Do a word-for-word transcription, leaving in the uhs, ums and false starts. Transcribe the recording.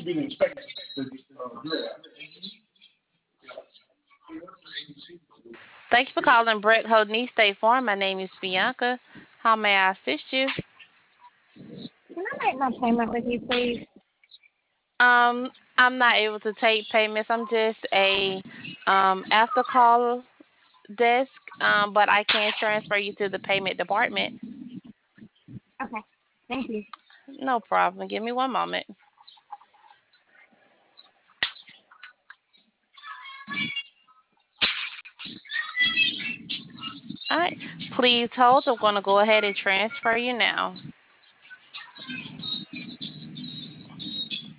Thank you for calling Brett Hodney State Farm. My name is Bianca. How may I assist you? Can I make my payment with you, please? Um, I'm not able to take payments. I'm just a um, after call desk, um, but I can transfer you to the payment department. Okay. Thank you. No problem. Give me one moment. All right. Please hold. I'm going to go ahead and transfer you now.